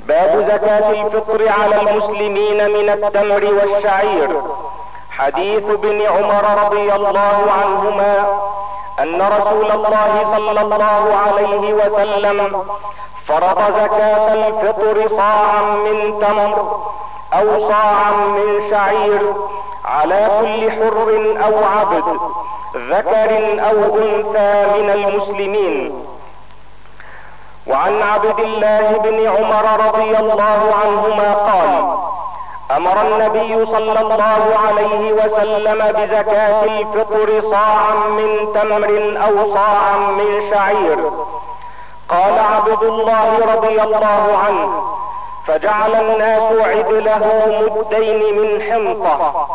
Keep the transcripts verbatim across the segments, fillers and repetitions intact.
باب زكاة الفطر على المسلمين من التمر والشعير. حديث ابن عمر رضي الله عنهما ان رسول الله صلى الله عليه وسلم فرض زكاة الفطر صاعا من تمر او صاعا من شعير على كل حر او عبد ذكر او انثى من المسلمين. وعن عبد الله بن عمر رضي الله عنهما قال: امر النبي صلى الله عليه وسلم بزكاة الفطر صاعا من تمر او صاعا من شعير. قال عبد الله رضي الله عنه: فجعل الناس عدله مدين من حنطة.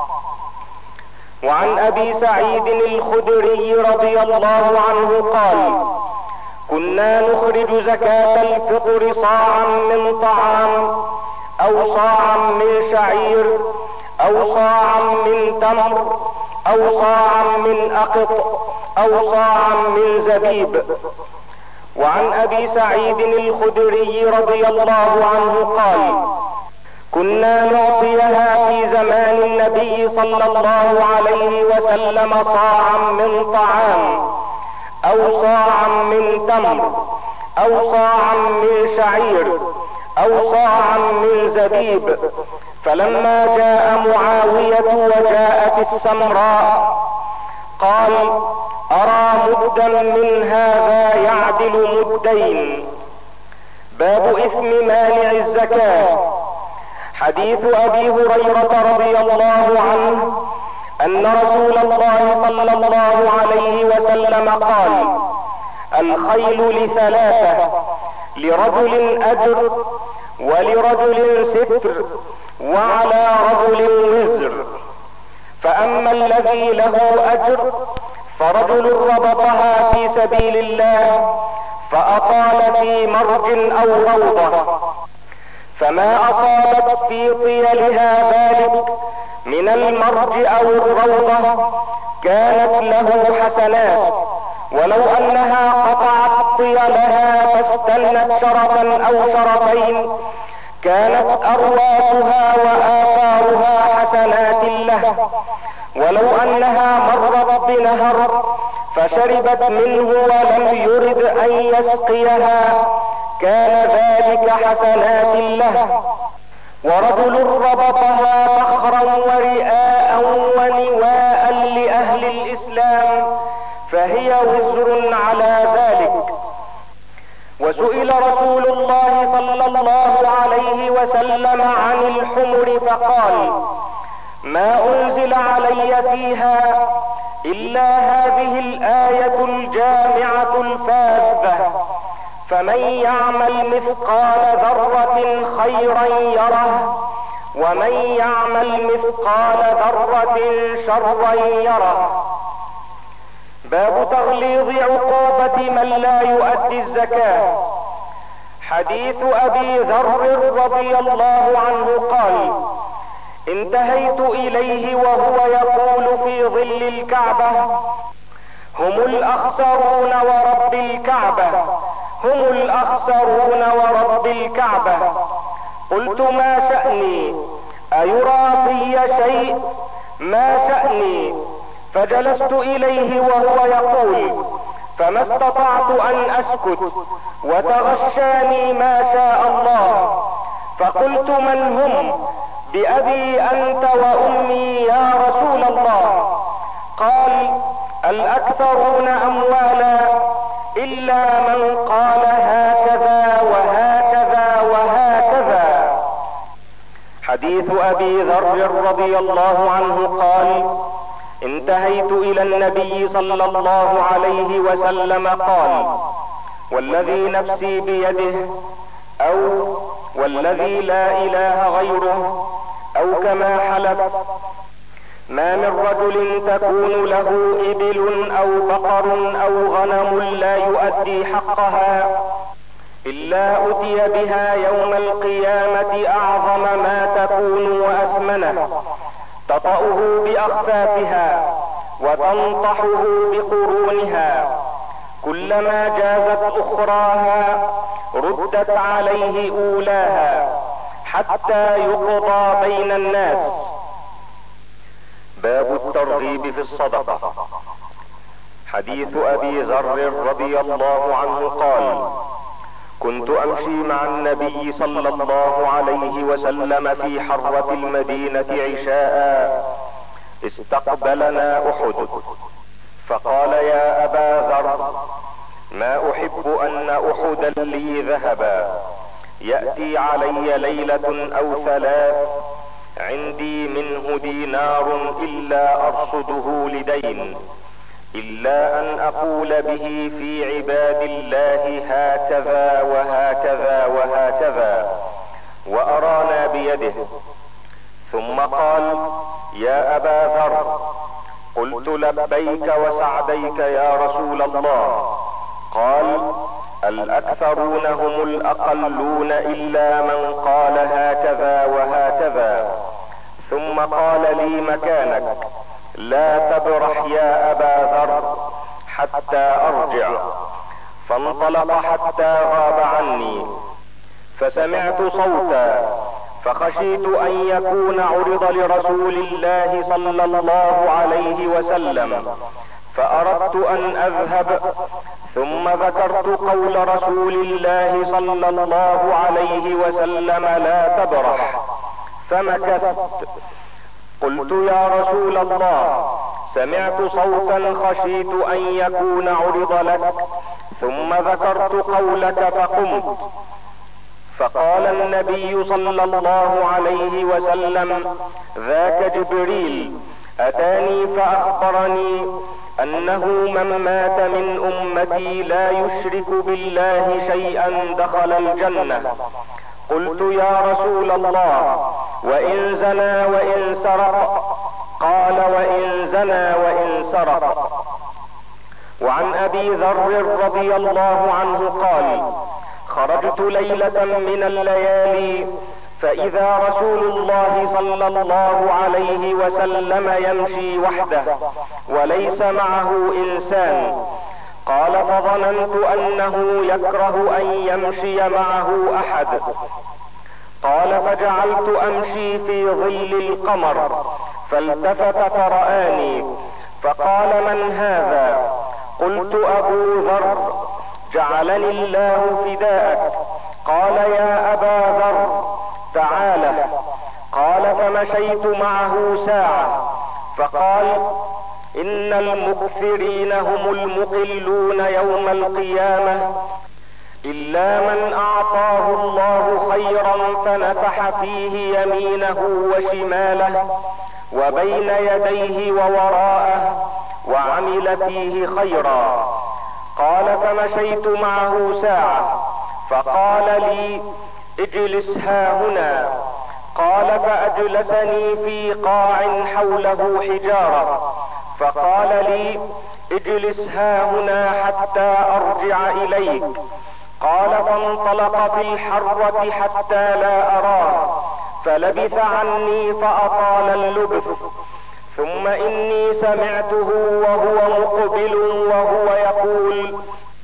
وعن ابي سعيد الخدري رضي الله عنه قال: كنا نخرج زكاة الفطر صاعا من طعام او صاعا من شعير او صاعا من تمر او صاعا من اقط او صاعا من زبيب. وعن ابي سعيد الخدري رضي الله عنه قال: كنا نعطيها في زمان النبي صلى الله عليه وسلم صاعا من طعام او صاعا من تمر او صاعا من شعير او صاعا من زبيب. فلما جاء معاوية وجاءت السمراء قال: ارى مدا من هذا يعدل مدين. باب اثم مانع الزكاة. حديث ابي هريرة رضي الله عنه ان رسول الله صلى الله عليه وسلم قال: الخيل لثلاثة، لرجل اجر ولرجل ستر وعلى رجل وزر. فاما الذي له اجر فرجل ربطها في سبيل الله فاطال في مرج او روضة، فما اصابت في طيلها ذلك من المرج او الروضة كانت له حسنات، ولو انها قطعت طيلها فاستنت شرفا او شرفين كانت ارواحها واثارها حسنات له، ولو انها مرت بنهر فشربت منه ولم يرد ان يسقيها كان ذلك حسنات له. ورجل ربطها فخرا ورئاء ونواء لأهل الإسلام فهي وزر على ذلك. وسئل رسول الله صلى الله عليه وسلم عن الحمر فقال: ما أنزل علي فيها إلا هذه الآية الجامعة الفاذة: فمن يعمل مثقال ذرة خيرا يره ومن يعمل مثقال ذرة شرا يره. باب تغليظ عقوبة من لا يؤدي الزكاة. حديث ابي ذر رضي الله عنه قال: انتهيت اليه وهو يقول في ظل الكعبة: هم الاخسرون ورب الكعبة، هم الاخسرون ورب الكعبة. قلت: ما شأني؟ ايرى في شيء؟ ما شأني؟ فجلست اليه وهو يقول، فما استطعت ان اسكت وتغشاني ما شاء الله، فقلت: من هم؟ بأبي انت وامي يا رسول الله. قال: الاكثرون اموالا الا من قال هكذا وهكذا وهكذا. حديث ابي ذر رضي الله عنه قال: انتهيت الى النبي صلى الله عليه وسلم قال: والذي نفسي بيده، او والذي لا اله غيره، او كما حلف: ما من رجل تكون له ابل او بقر او غنم لا يؤدي حقها الا اتي بها يوم القيامة اعظم ما تكون واسمنه، تطأه باخفافها وتنطحه بقرونها، كلما جازت اخراها رد ردت عليه اولاها حتى يقضى بين الناس. باب الترغيب في الصدقة. حديث ابي ذر رضي الله عنه قال: كنت امشي مع النبي صلى الله عليه وسلم في حرة المدينة عشاء، استقبلنا احد، فقال: يا ابا ذر، ما احب ان احدا لي ذهبا، يأتي علي ليلة او ثلاث عندي منه دينار الا ارصده لدين، الا ان اقول به في عباد الله هكذا وهكذا وهكذا، وأرانا بيده. ثم قال: يا ابا ذر، قلت: لبيك وسعديك يا رسول الله. قال: الاكثرون هم الاقلون الا من قال هكذا وهكذا. ثم قال لي: مكانك، لا تبرح يا ابا ذر حتى ارجع. فانطلق حتى غاب عني، فسمعت صوتا، فخشيت ان يكون عرض لرسول الله صلى الله عليه وسلم، فاردت ان اذهب، ثم ذكرت قول رسول الله صلى الله عليه وسلم: لا تبرح، فمكثت. قلت: يا رسول الله، سمعت صوتا خشيت ان يكون عرض لك، ثم ذكرت قولك فقمت. فقال النبي صلى الله عليه وسلم: ذاك جبريل اتاني فاخبرني انه من مات من امتي لا يشرك بالله شيئا دخل الجنة. قلت: يا رسول الله، وان زنى وان سرق؟ قال: وان زنى وان سرق. وعن ابي ذر رضي الله عنه قال: خرجت ليلة من الليالي فاذا رسول الله صلى الله عليه وسلم يمشي وحده وليس معه انسان. قال: فظننت انه يكره ان يمشي معه احد. قال: فجعلت امشي في ظل القمر، فالتفت فرآني، فقال: من هذا؟ قلت: ابو ذر، جعلني الله فداءك. قال: يا ابا ذر، تعال. قال: فمشيت معه ساعة، فقال: ان المكثرين هم المقلون يوم القيامة، الا من اعطاه الله خيرا فنفح فيه يمينه وشماله وبين يديه ووراءه وعمل فيه خيرا. قال: فمشيت معه ساعة، فقال لي: اجلس هاهنا. قال: فاجلسني في قاع حوله حجارة، فقال لي: اجلس هاهنا حتى ارجع اليك. قال: فانطلق في الحرة حتى لا اراه، فلبث عني فاطال اللبث. ثم اني سمعته وهو مقبل وهو يقول: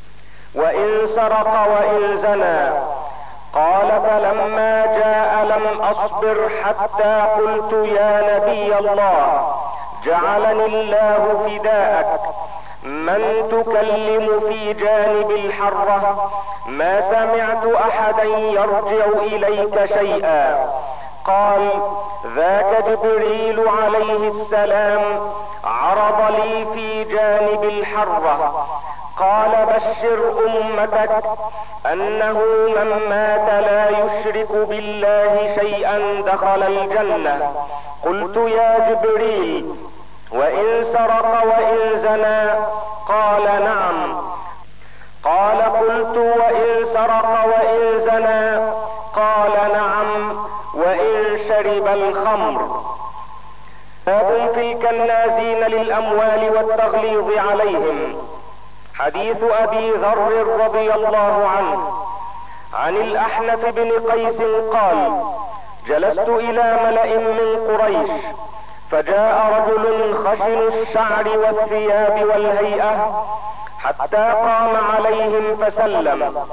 وان سرق وان زنى. قال: فلما جاء لم اصبر حتى قلت: يا نبي الله، جعلني الله فداءك، من تكلم في جانب الحرة؟ ما سمعت احدا يرجع اليك شيئا. قال: ذاك جبريل عليه السلام عرض لي في جانب الحرة. قال: بشر امتك انه من مات لا يشرك بالله شيئا دخل الجنة. قلت: يا جبريل، وان سرق وان زنى؟ قال: نعم. قال: قلت: وان سرق وان زنى؟ قال: نعم، وان شرب الخمر. باب في الكنازين للاموال والتغليظ عليهم. حديث ابي ذر رضي الله عنه عن الاحنف بن قيس قال: جلست الى ملأ من قريش، فجاء رجل خشن الشعر والثياب والهيئة، حتى قام عليهم فسلم،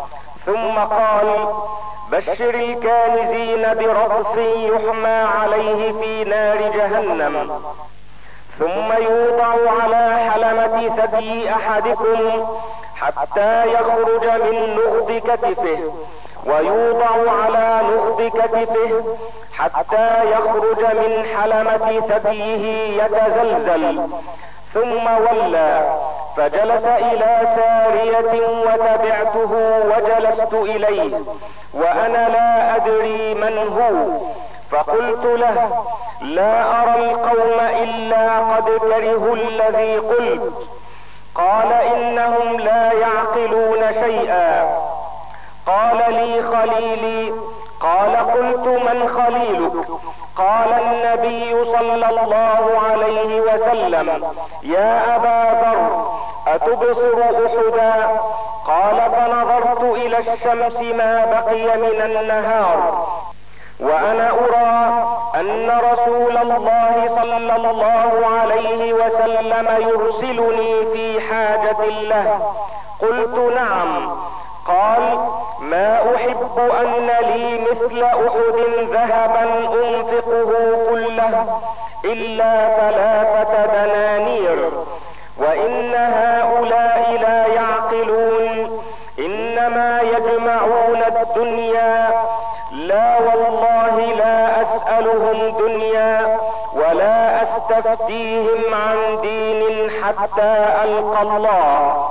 ثم قال: بشر الكانزين برغف يحمى عليه في نار جهنم، ثم يوضع على حلمة ثدي احدكم حتى يخرج من نغض كتفه، ويوضع على نغض كتفه حتى يخرج من حلمة ثديه يتزلزل. ثم ولى فجلس الى سارية وتبعته وجلست اليه وانا لا ادري من هو، فقلت له: لا ارى القوم الا قد كرهوا الذي قلت. قال: انهم لا يعقلون شيئا. قال لي: خليلي. قال: قلت: من خليلك؟ قال: النبي صلى الله عليه وسلم. يا ابا ذر، اتبصر احدا؟ قال: فنظرت الى الشمس ما بقي من النهار وانا ارى ان رسول الله صلى الله عليه وسلم يرسلني في حاجة له. قلت: نعم. قال: ما احب ان لي مثل احد ذهبا انفقه كله الا ثلاثة دنانير، وان هؤلاء لا يعقلون، انما يجمعون الدنيا. لا والله لا اسألهم دنيا ولا استفتيهم عن دين حتى القى الله.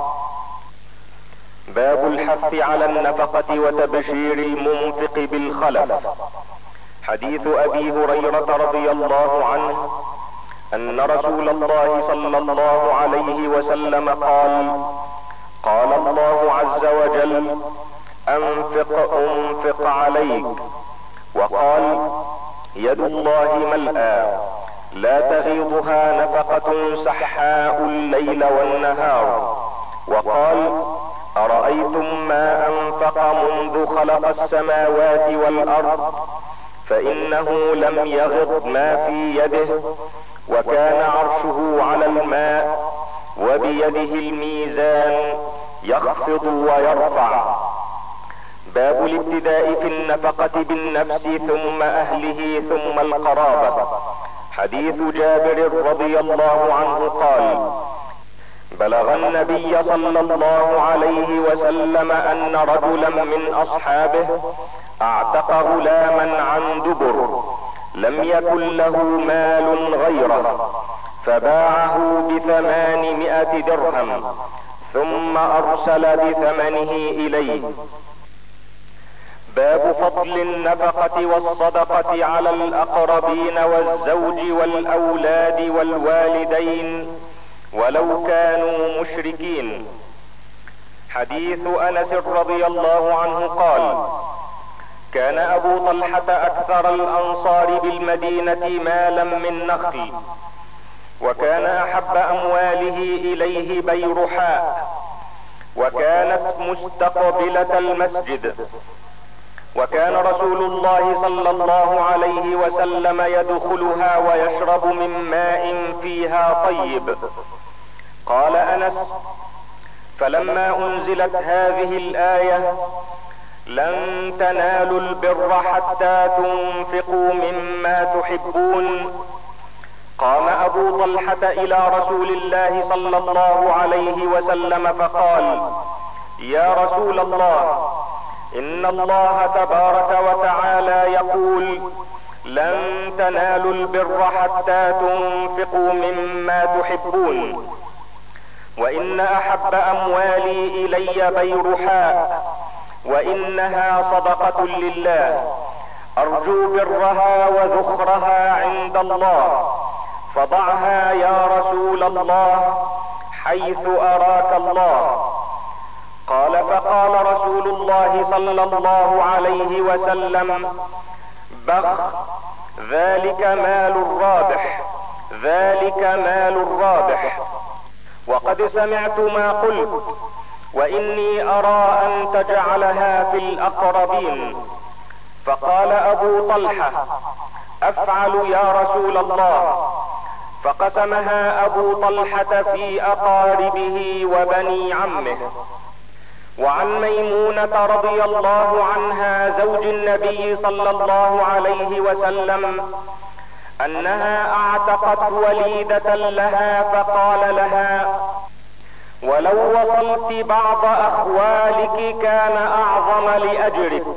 باب الحث على النفقة وتبشير المنفق بالخلف. حديث ابي هريرة رضي الله عنه ان رسول الله صلى الله عليه وسلم قال: قال الله عز وجل: انفق انفق عليك. وقال: يد الله ملأى لا تغيضها نفقة سحاء الليل والنهار. وقال: أرأيتم ما أنفق منذ خلق السماوات والأرض فإنه لم يغض ما في يده، وكان عرشه على الماء، وبيده الميزان يخفض ويرفع. باب الابتداء في النفقة بالنفس ثم اهله ثم القرابة. حديث جابر رضي الله عنه قال: بلغ النبي صلى الله عليه وسلم ان رجلا من اصحابه اعتق غلاما عن دبر لم يكن له مال غيره، فباعه بثمانمائة درهم ثم ارسل بثمنه اليه. باب فضل النفقة والصدقة على الاقربين والزوج والاولاد والوالدين ولو كانوا مشركين. حديث انس رضي الله عنه قال: كان ابو طلحة اكثر الانصار بالمدينة مالا من نخل، وكان احب امواله اليه بيرحاء، وكانت مستقبلة المسجد، وكان رسول الله صلى الله عليه وسلم يدخلها ويشرب من ماء فيها طيب. قال انس: فلما انزلت هذه الاية: لن تنالوا البر حتى تنفقوا مما تحبون، قام ابو طلحة الى رسول الله صلى الله عليه وسلم فقال: يا رسول الله، ان الله تبارك وتعالى يقول: لن تنالوا البر حتى تنفقوا مما تحبون، وان احب اموالي الي بيرحاء، وانها صدقة لله، ارجو برها وذخرها عند الله، فضعها يا رسول الله حيث اراك الله. قال: فقال رسول الله صلى الله عليه وسلم: بخ، ذلك مال الرابح، ذلك مال الرابح. وقد سمعت ما قلت، واني ارى ان تجعلها في الاقربين. فقال ابو طلحة: افعل يا رسول الله. فقسمها ابو طلحة في اقاربه وبني عمه. وعن ميمونة رضي الله عنها زوج النبي صلى الله عليه وسلم انها اعتقت وليدة لها فقال لها: ولو وصلت بعض اخوالك كان اعظم لاجرك.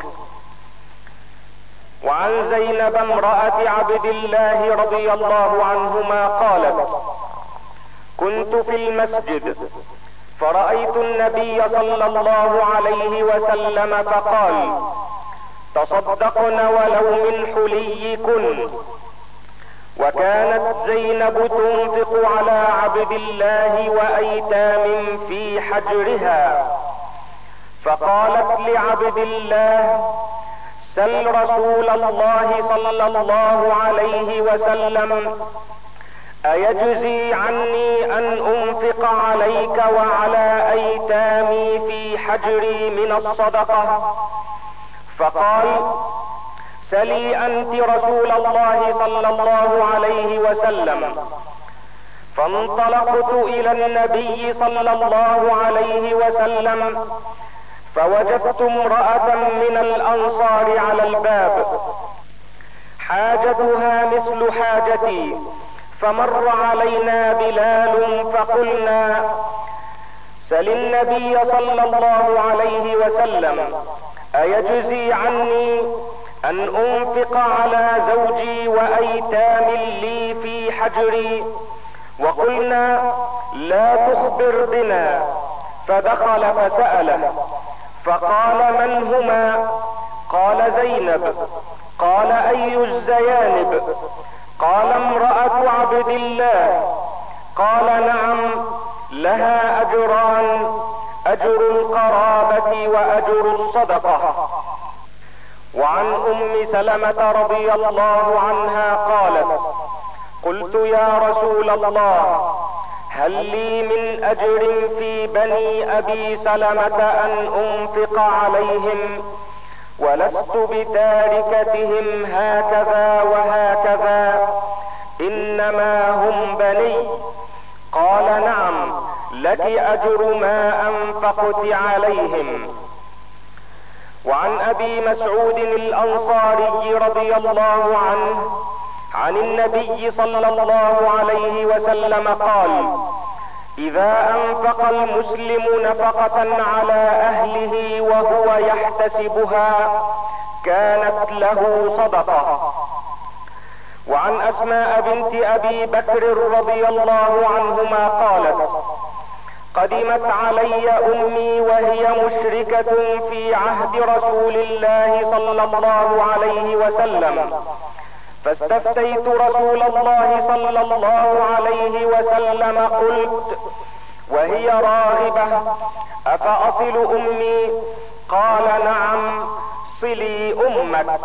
وعن زينب امرأة عبد الله رضي الله عنهما قالت: كنت في المسجد فرأيت النبي صلى الله عليه وسلم فقال: تصدقن ولو من حليكن. وكانت زينب تنفق على عبد الله وايتام في حجرها، فقالت لعبد الله: سل رسول الله صلى الله عليه وسلم ايجزي عني ان انفق عليك وعلى ايتامي في حجري من الصدقة؟ فقال: سلي انت رسول الله صلى الله عليه وسلم. فانطلقت الى النبي صلى الله عليه وسلم فوجدت امرأة من الانصار على الباب حاجتها مثل حاجتي، فمر علينا بلال فقلنا: سل النبي صلى الله عليه وسلم ايجزي عني ان انفق على زوجي وايتام لي في حجري؟ وقلنا: لا تخبر بنا. فدخل فسأله فقال: من هما؟ قال: زينب. قال: اي الزيانب؟ قال: امرأة عبد الله. قال: نعم، لها اجران: اجر القرابة واجر الصدقة. وعن ام سلمة رضي الله عنها قالت: قلت: يا رسول الله، هل لي من اجر في بني ابي سلمة ان انفق عليهم؟ ولست بتاركتهم هكذا وهكذا، انما هم بني. قال: نعم، لك اجر ما انفقت عليهم. وعن ابي مسعود الانصاري رضي الله عنه عن النبي صلى الله عليه وسلم قال: اذا انفق المسلم نفقة على اهله وهو يحتسبها كانت له صدقة. وعن اسماء بنت ابي بكر رضي الله عنهما قالت: قدمت علي امي وهي مشركة في عهد رسول الله صلى الله عليه وسلم، فاستفتيت رسول الله صلى الله عليه وسلم قلت وهي راغبة: افاصل امي؟ قال: نعم، صلي امك.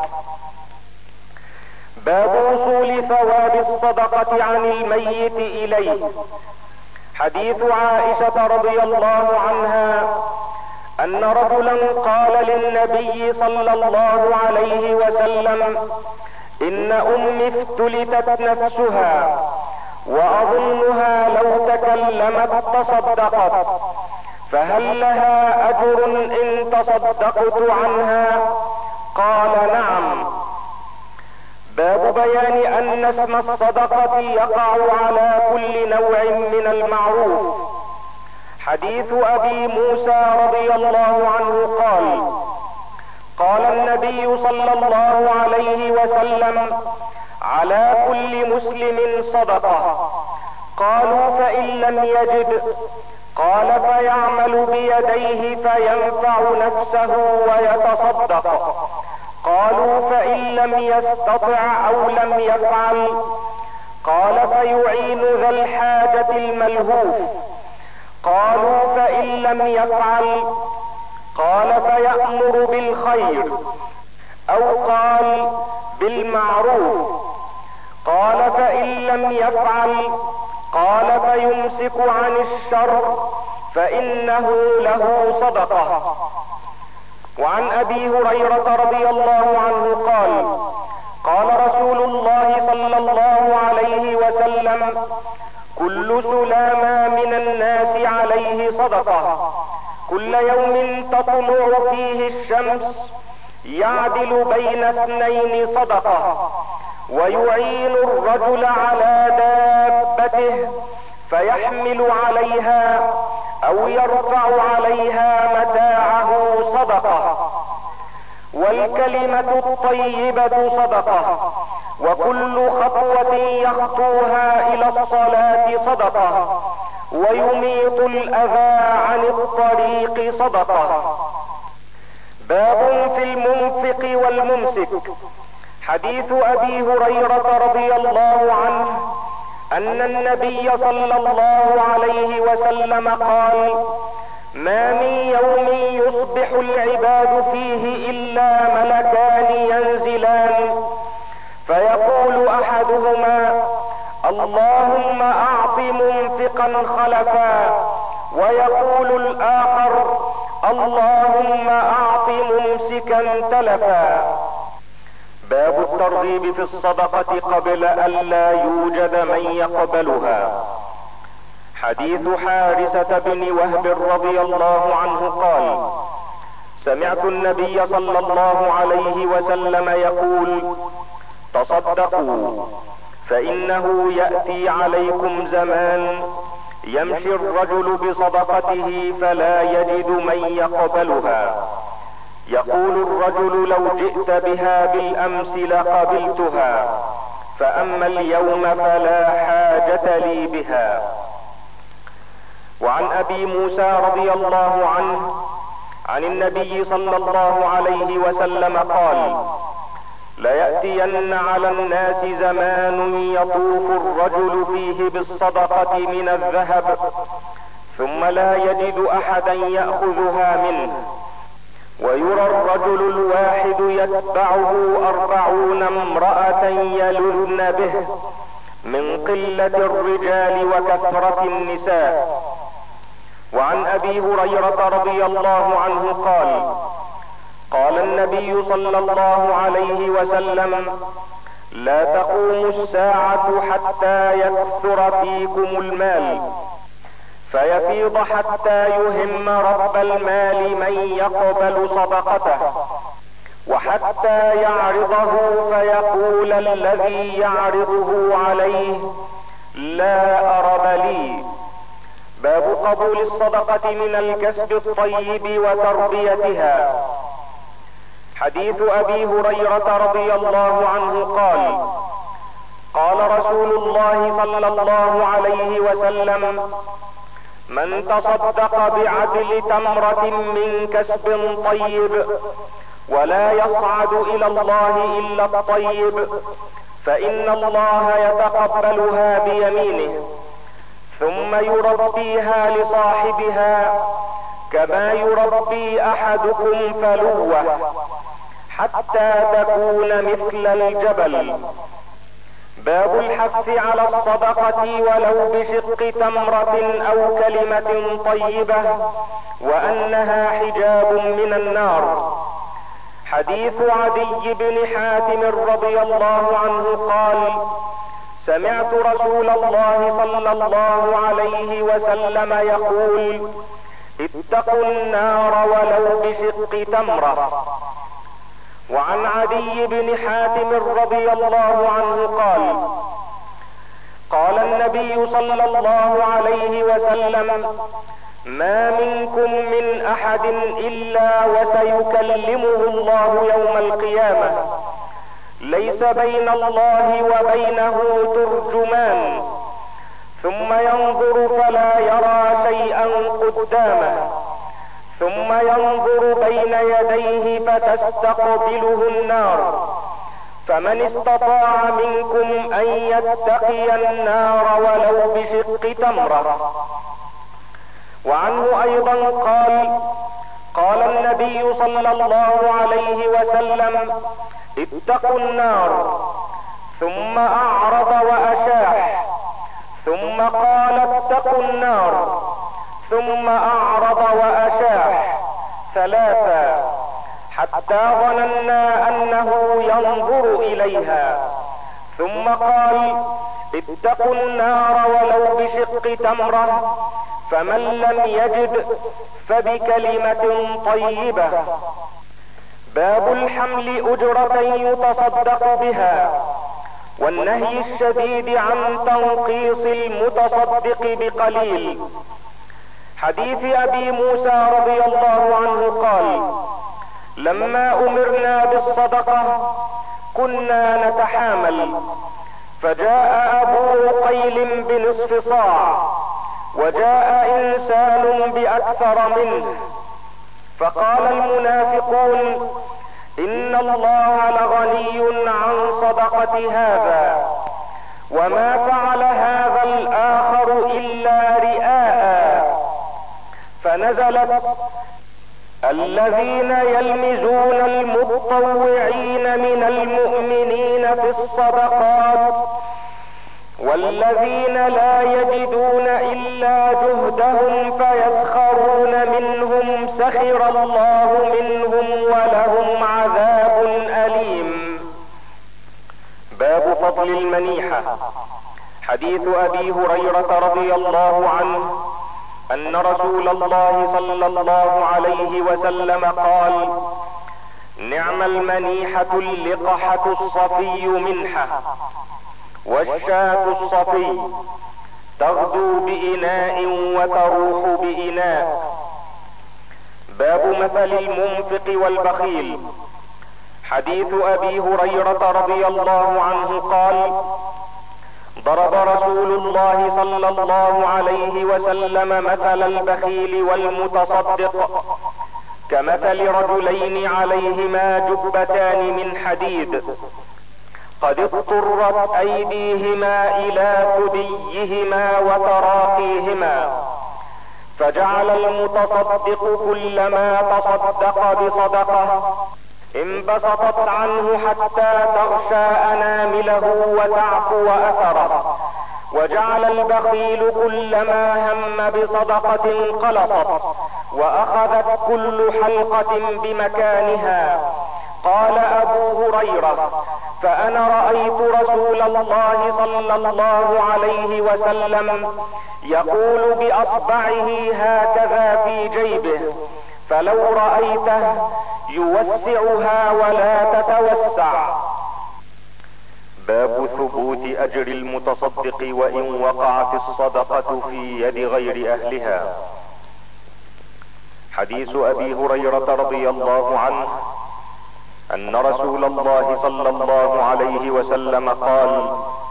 باب وصول ثواب الصدقة عن الميت اليه. حديث عائشة رضي الله عنها ان رجلا قال للنبي صلى الله عليه وسلم: ان امي افتلتت نفسها واظنها لو تكلمت تصدقت، فهل لها اجر ان تصدقت عنها؟ قال: نعم. باب بيان ان اسم الصدقة يقع على كل نوع من المعروف. حديث ابي موسى رضي الله عنه قال: قال النبي صلى الله عليه وسلم: على كل مسلم صدقة. قالوا: فإن لم يجد؟ قال: فيعمل بيديه فينفع نفسه ويتصدق. قالوا: فإن لم يستطع او لم يفعل؟ قال: فيعين ذا الحاجة الملهوف. قالوا: فإن لم يفعل؟ قال: فيأمر بالخير، او قال بالمعروف. قال: فإن لم يفعل؟ قال: فيمسك عن الشر فإنه له صدقة. وعن ابي هريرة رضي الله عنه قال: قال رسول الله صلى الله عليه وسلم: كل سلامة من الناس عليه صدقة، كل يوم تطلع فيه الشمس يعدل بين اثنين صدقة، ويعين الرجل على دابته فيحمل عليها او يرفع عليها متاعه صدقة، والكلمة الطيبة صدقة، وكل خطوة يخطوها الى الصلاة صدقة، ويميط الاذى عن الطريق صدقة. باب في المنفق والممسك. حديث ابي هريرة رضي الله عنه ان النبي صلى الله عليه وسلم قال: ما من يوم يصبح العباد فيه الا ملكان ينزلان، فيقول احدهما: اللهم اعط منفقا خلفا، ويقول الاخر: اللهم اعط ممسكا تلفا. باب الترغيب في الصدقة قبل الا يوجد من يقبلها. حديث حارثة بن وهب رضي الله عنه قال: سمعت النبي صلى الله عليه وسلم يقول: تصدقوا، فانه يأتي عليكم زمان يمشي الرجل بصدقته فلا يجد من يقبلها، يقول الرجل: لو جئت بها بالامس لقبلتها، فاما اليوم فلا حاجة لي بها. وعن ابي موسى رضي الله عنه عن النبي صلى الله عليه وسلم قال: ليأتين على الناس زمان يطوف الرجل فيه بالصدقة من الذهب ثم لا يجد احدا يأخذها منه، ويرى الرجل الواحد يتبعه أربعون امرأة يلذن به من قلة الرجال وكثرة النساء. وعن ابي هريرة رضي الله عنه قال: قال النبي صلى الله عليه وسلم: لا تقوم الساعة حتى يكثر فيكم المال، فيفيض حتى يهم رب المال من يقبل صدقته، وحتى يعرضه فيقول الذي يعرضه عليه: لا أرب لي. باب قبول الصدقة من الكسب الطيب وتربيتها. حديث ابي هريرة رضي الله عنه قال: قال رسول الله صلى الله عليه وسلم: من تصدق بعدل تمرة من كسب طيب ولا يصعد الى الله الا الطيب، فان الله يتقبلها بيمينه ثم يربيها لصاحبها كما يربي احدكم فلوه حتى تكون مثل الجبل. باب الحث على الصدقة ولو بشق تمرة او كلمة طيبة، وانها حجاب من النار. حديث عدي بن حاتم رضي الله عنه قال: سمعت رسول الله صلى الله عليه وسلم يقول: اتقوا النار ولو بشق تمرة. وعن عدي بن حاتم رضي الله عنه قال: قال النبي صلى الله عليه وسلم: ما منكم من احد الا وسيكلمه الله يوم القيامة، ليس بين الله وبينه ترجمان، ثم ينظر فلا يرى شيئا قدامه، ثم ينظر بين يديه فتستقبله النار، فمن استطاع منكم ان يتقي النار ولو بشق تمرة. وعنه ايضا قال: قال النبي صلى الله عليه وسلم: اتقوا النار، ثم اعرض واشاح، ثم قال: اتقوا النار، ثم اعرض واشاح ثلاثا، حتى ظننا انه ينظر اليها، ثم قال: اتقوا النار ولو بشق تمرة، فمن لم يجد فبكلمة طيبة. باب الحمل أجرة يتصدق بها، والنهي الشديد عن تنقيص المتصدق بقليل. حديث ابي موسى رضي الله عنه قال: لما امرنا بالصدقة كنا نتحامل، فجاء ابو عقيل بنصف صاع، وجاء انسان باكثر منه، فقال المنافقون: ان الله لغني عن صدقة هذا، وما فعل هذا الاخر الا رئاء. فنزلت: الذين يلمزون المتطوعين من المؤمنين في الصدقات، والذين لا يجدون الا جهدهم فيسخرون منهم سخر الله منهم ولهم عذاب اليم. باب فضل المنيحة. حديث ابي هريرة رضي الله عنه ان رسول الله صلى الله عليه وسلم قال: نعم المنيحة اللقحة الصفي منحة، والشاة الصفي تغدو بإناء وتروح بإناء. باب مثل المنفق والبخيل. حديث ابي هريرة رضي الله عنه قال: ضرب رسول الله صلى الله عليه وسلم مثل البخيل والمتصدق كمثل رجلين عليهما جبتان من حديد، قد اضطرت ايديهما الى ثديهما وتراقيهما، فجعل المتصدق كلما تصدق بصدقة انبسطت عنه حتى تغشى انامله وتعفو اثره، وجعل البخيل كلما هم بصدقة انقلصت واخذت كل حلقة بمكانها. قال ابو هريرة: فانا رأيت رسول الله صلى الله عليه وسلم يقول باصبعه هكذا في جيبه، فلو رأيته يوسعها ولا تتوسع. باب ثبوت اجر المتصدق وان وقعت الصدقة في يد غير اهلها. حديث ابي هريرة رضي الله عنه ان رسول الله صلى الله عليه وسلم قال: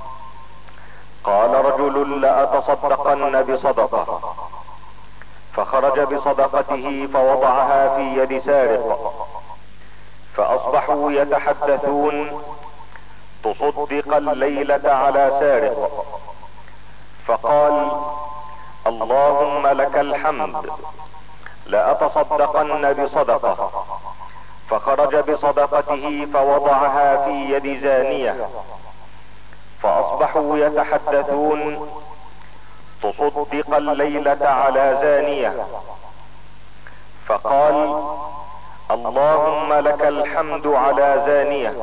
قال رجل: لأتصدقن بصدقة، فخرج بصدقته فوضعها في يد سارق، فاصبحوا يتحدثون: تصدق الليلة على سارق. فقال: اللهم لك الحمد، لأتصدقن بصدقة، فخرج بصدقته فوضعها في يد زانية، فاصبحوا يتحدثون: تصدق الليلة على زانية. فقال: اللهم لك الحمد على زانية،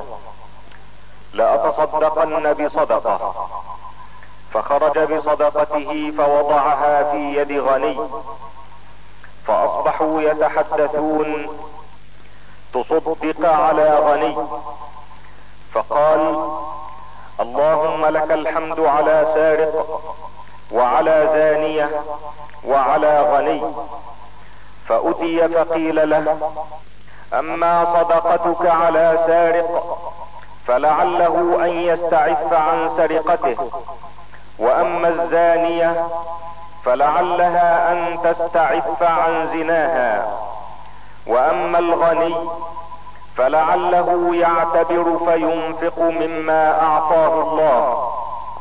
لأتصدقن بصدقة، فخرج بصدقته فوضعها في يد غني، فاصبحوا يتحدثون: تصدق على غني. فقال: اللهم لك الحمد على سارق وعلى زانية وعلى غني. فأتي فقيل له: اما صدقتك على سارق فلعله ان يستعف عن سرقته، واما الزانية فلعلها ان تستعف عن زناها، واما الغني فلعله يعتبر فينفق مما اعطاه الله.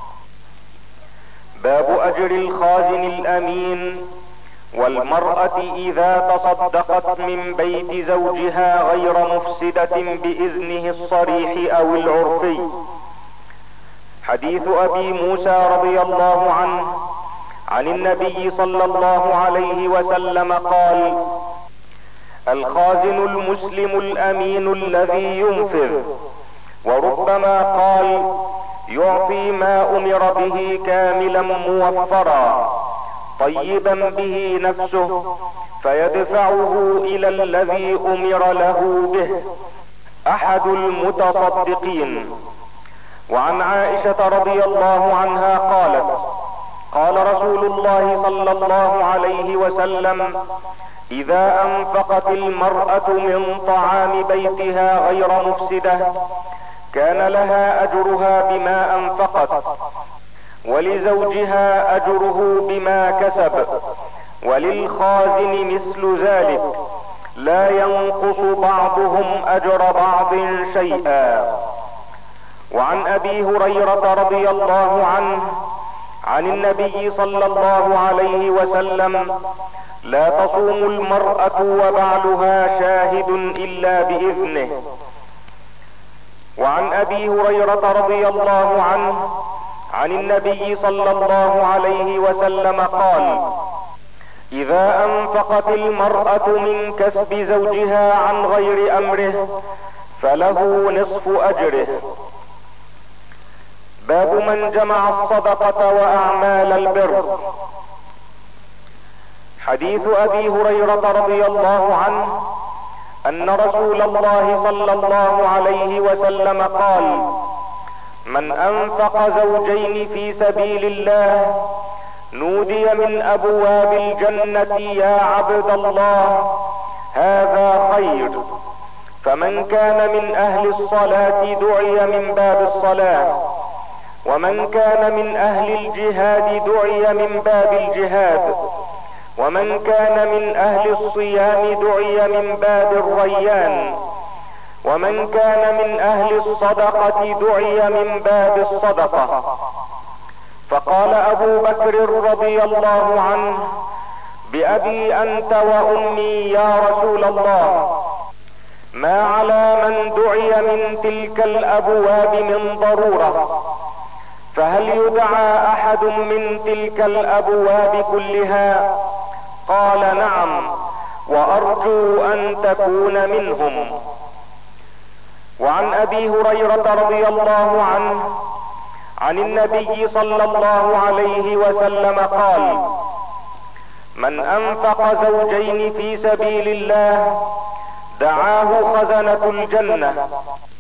باب اجر الخازن الامين والمرأة اذا تصدقت من بيت زوجها غير مفسدة باذنه الصريح او العرفي. حديث ابي موسى رضي الله عنه عن النبي صلى الله عليه وسلم قال: الخازن المسلم الامين الذي ينفذ. وربما قال: يعطي ما امر به كاملا موفرا، طيبا به نفسه فيدفعه الى الذي امر له به، احد المتصدقين. وعن عائشة رضي الله عنها قالت: قال رسول الله صلى الله عليه وسلم: اذا انفقت المرأة من طعام بيتها غير مفسدة كان لها اجرها بما انفقت، ولزوجها اجره بما كسب، وللخازن مثل ذلك، لا ينقص بعضهم اجر بعض شيئا. وعن ابي هريرة رضي الله عنه عن النبي صلى الله عليه وسلم: لا تصوم المرأة وبعلها شاهد الا باذنه. وعن ابي هريرة رضي الله عنه عن النبي صلى الله عليه وسلم قال: اذا انفقت المرأة من كسب زوجها عن غير امره فله نصف اجره. باب من جمع الصدقة واعمال البر. حديث ابي هريرة رضي الله عنه ان رسول الله صلى الله عليه وسلم قال: من انفق زوجين في سبيل الله نودي من ابواب الجنة: يا عبد الله هذا خير. فمن كان من اهل الصلاة دعي من باب الصلاة، ومن كان من اهل الجهاد دعي من باب الجهاد، ومن كان من اهل الصيام دعي من باب الريان، ومن كان من اهل الصدقة دعي من باب الصدقة. فقال ابو بكر رضي الله عنه: بأبي انت وامي يا رسول الله، ما على من دعي من تلك الابواب من ضرورة، فهل يدعى احد من تلك الابواب كلها؟ قال: نعم، وارجو ان تكون منهم. وعن ابي هريرة رضي الله عنه عن النبي صلى الله عليه وسلم قال: من انفق زوجين في سبيل الله دعاه خزنة الجنة.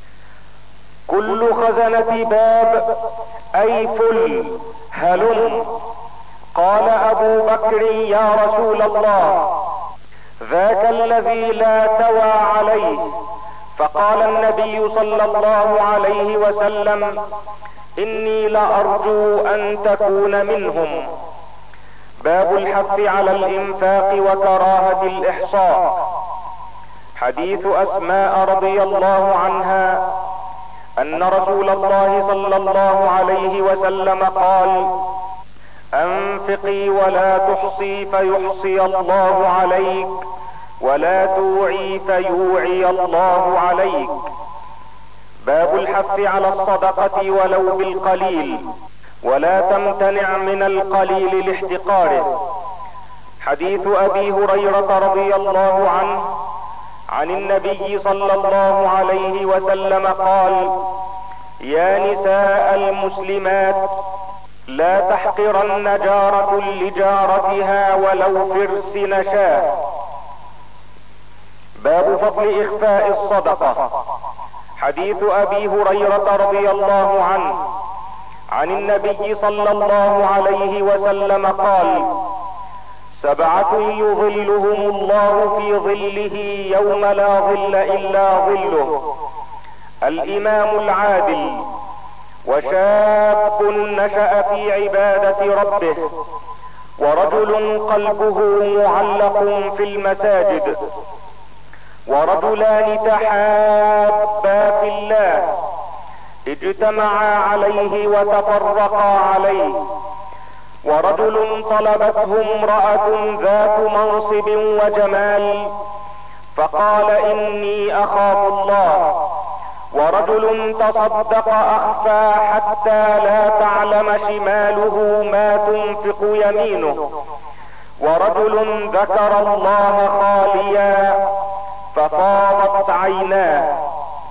كل خزنة باب، اي فل هلم. قال ابو بكر: يا رسول الله، ذاك الذي لا توى عليه. فقال النبي صلى الله عليه وسلم: اني لارجو ان تكون منهم. باب الحث على الانفاق وكراهة الاحصاء. حديث اسماء رضي الله عنها ان رسول الله صلى الله عليه وسلم قال: انفقي ولا تحصي فيحصي الله عليك، ولا توعي فيوعي الله عليك. باب الحث على الصدقة ولو بالقليل، ولا تمتنع من القليل لاحتقاره. حديث ابي هريرة رضي الله عنه عن النبي صلى الله عليه وسلم قال: يا نساء المسلمات، لا تحقرن جارة لجارتها ولو فرس نشاه. باب فضل اخفاء الصدقة. حديث ابي هريرة رضي الله عنه عن النبي صلى الله عليه وسلم قال: سبعة يظلهم الله في ظله يوم لا ظل الا ظله: الامام العادل، وشاب نشأ في عبادة ربه، ورجل قلبه معلق في المساجد، ورجلان تحابا في الله اجتمعا عليه وتفرقا عليه، ورجل طلبته امرأة ذات منصب وجمال فقال: اني اخاف الله، ورجل تصدق اخفى حتى لا تعلم شماله ما تنفق يمينه، ورجل ذكر الله خاليا ففاضت عيناه.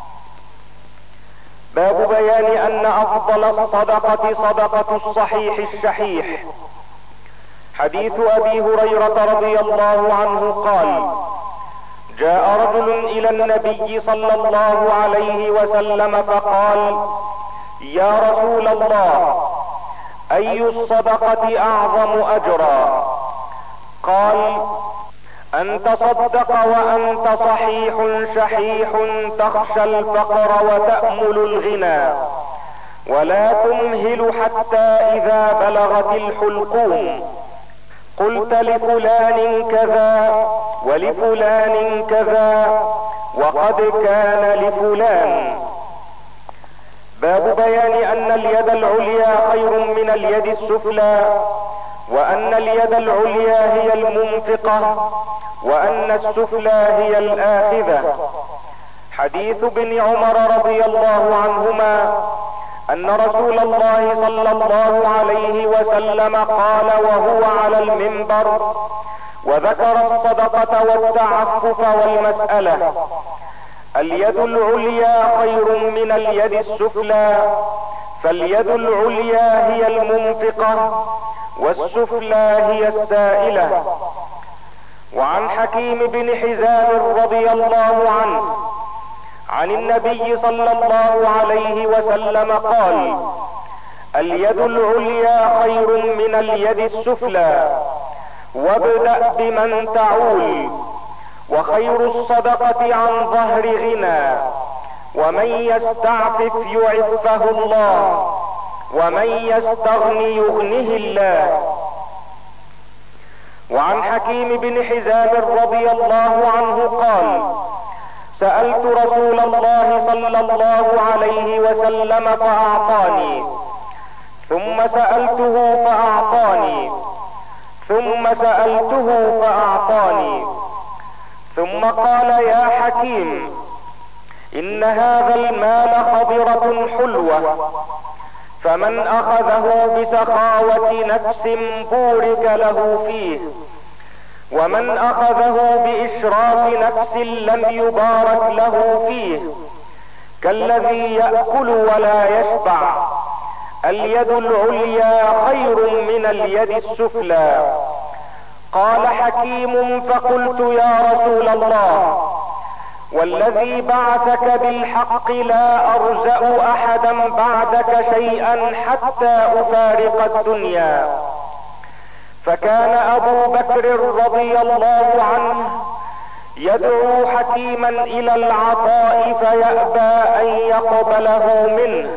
باب بيان ان افضل الصدقة صدقة الصحيح الشحيح. حديث ابي هريرة رضي الله عنه قال: جاء رجل الى النبي صلى الله عليه وسلم فقال: يا رسول الله، اي الصدقة اعظم اجرا؟ قال: ان تصدق وانت صحيح شحيح تخشى الفقر وتأمل الغنى، ولا تمهل حتى اذا بلغت الحلقوم قلت لفلان كذا ولفلان كذا وقد كان لفلان. باب بيان ان اليد العليا خير من اليد السفلى، وان اليد العليا هي المنفقة، وان السفلى هي الاخذة. حديث ابن عمر رضي الله عنهما ان رسول الله صلى الله عليه وسلم قال وهو على المنبر وذكر الصدقة والتعفف والمسألة: اليد العليا خير من اليد السفلى، فاليد العليا هي المنفقة والسفلى هي السائلة. وعن حكيم بن حزام رضي الله عنه عن النبي صلى الله عليه وسلم قال: اليد العليا خير من اليد السفلى، وابدأ بمن تعول، وخير الصدقة عن ظهر غنى، ومن يستعفف يعفه الله، ومن يستغني يغنه الله. وعن حكيم بن حزام رضي الله عنه قال: سألت رسول الله صلى الله عليه وسلم فأعطاني، ثم سألته فأعطاني، ثم سألته فأعطاني، ثم قال: يا حكيم، إن هذا المال خضرة حلوة، فمن أخذه بسخاوة نفس بورك له فيه، ومن أخذه بإشراف نفس لم يبارك له فيه، كالذي يأكل ولا يشبع. اليد العليا خير من اليد السفلى. قال حكيم: فقلت يا رسول الله، والذي بعثك بالحق لا أرزأ أحدا بعدك شيئا حتى أفارق الدنيا. فكان أبو بكر رضي الله عنه يدعو حكيما إلى العطاء فيأبى أن يقبله منه،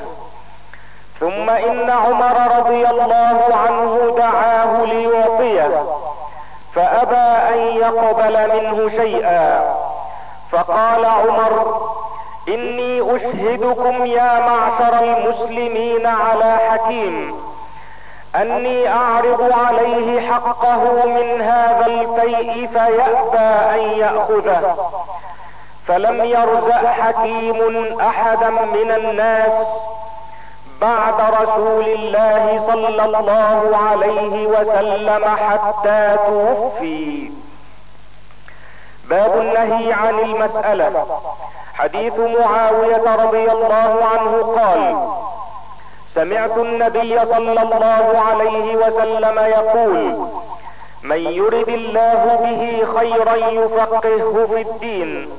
ثم إن عمر رضي الله عنه دعاه ليعطيه فأبى أن يقبل منه شيئا. فقال عمر: إني أشهدكم يا معشر المسلمين على حكيم أني أعرض عليه حقه من هذا الفيء فيأبى أن يأخذه. فلم يرزق حكيم أحدا من الناس بعد رسول الله صلى الله عليه وسلم حتى توفي. باب النهي عن المسألة. حديث معاوية رضي الله عنه قال: سمعت النبي صلى الله عليه وسلم يقول: من يرد الله به خيرا يفقهه في الدين،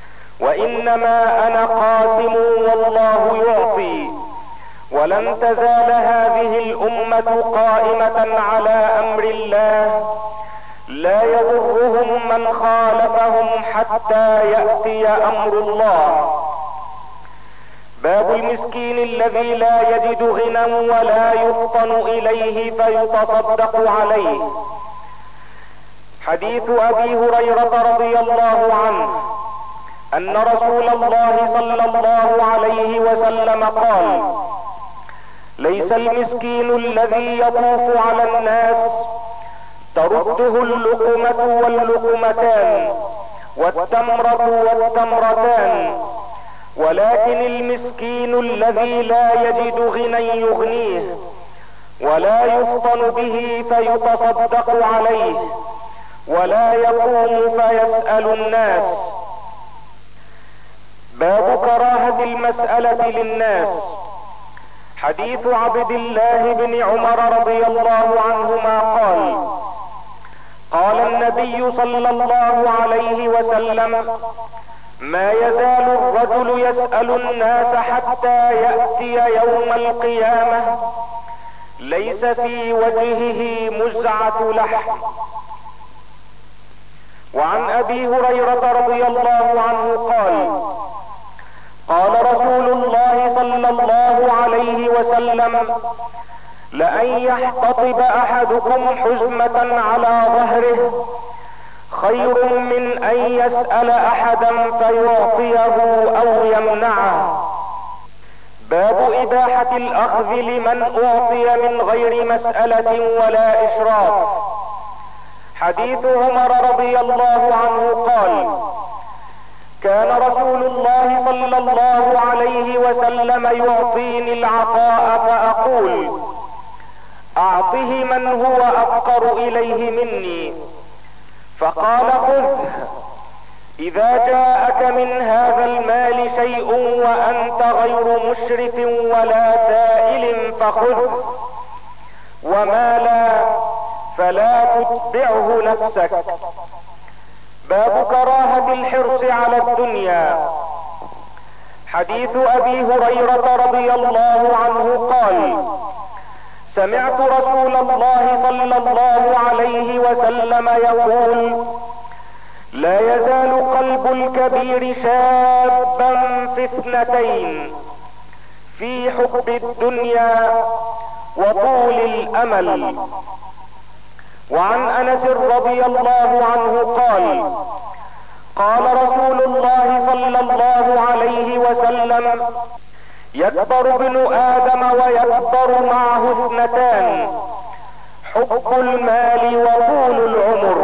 وإنما أنا قاسم والله يعطي، ولن تزال هذه الأمة قائمة على أمر الله لا يضرهم من خالفهم حتى يأتي أمر الله. باب المسكين الذي لا يجد غنى ولا يفطن إليه فيتصدق عليه. حديث أبي هريرة رضي الله عنه أن رسول الله صلى الله عليه وسلم قال: ليس المسكين الذي يطوف على الناس ترده اللقمة واللقمتان والتمرة والتمرتان، ولكن المسكين الذي لا يجد غنى يغنيه ولا يفطن به فيتصدق عليه ولا يقوم فيسأل الناس. باب كراهة المسألة للناس. حديث عبد الله بن عمر رضي الله عنهما قال: قال النبي صلى الله عليه وسلم: ما يزال الرجل يسأل الناس حتى يأتي يوم القيامة ليس في وجهه مزعة لحم. وعن ابي هريرة رضي الله عنه قال: قال رسول الله صلى الله عليه وسلم: لأن يحتطب احدكم حزمة على ظهره خير من ان يسأل احدا فيعطيه او يمنعه. باب اباحة الاخذ لمن اعطي من غير مسألة ولا اشراف. حديث عمر رضي الله عنه قال: كان رسول الله صلى الله عليه وسلم يعطيني العطاء فاقول: اعطه من هو افقر اليه مني، فقال: خذه، اذا جاءك من هذا المال شيء وانت غير مشرف ولا سائل فخذه، وما لا فلا تتبعه نفسك. باب كراهة الحرص على الدنيا. حديث ابي هريرة رضي الله عنه قال: سمعت رسول الله صلى الله عليه وسلم يقول: لا يزال قلب الكبير شابا في اثنتين، في حب الدنيا وطول الامل. وعن انس رضي الله عنه قال: قال رسول الله صلى الله عليه وسلم: يكبر ابن ادم ويكبر معه اثنتان، حب المال وطول العمر.